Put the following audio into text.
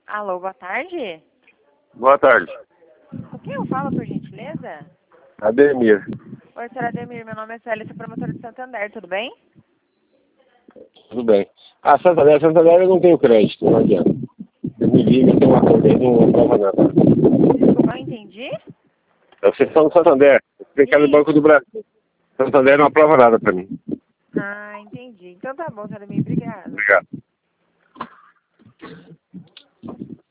Alô, boa tarde. Boa tarde. Com quem eu falo, por gentileza? Ademir. Oi, senhora Ademir, meu nome é Célia, sou promotora de Santander, tudo bem? Tudo bem. Santander eu não tenho crédito, não adianta. Você me liga, tem uma coisa aí, não prova nada. Desculpa, não entendi? Vocês são do Santander, tem que ir no Banco do Brasil. Santander não aprova nada pra mim. Ah, entendi. Então tá bom, senhora Ademir, obrigada. Obrigado.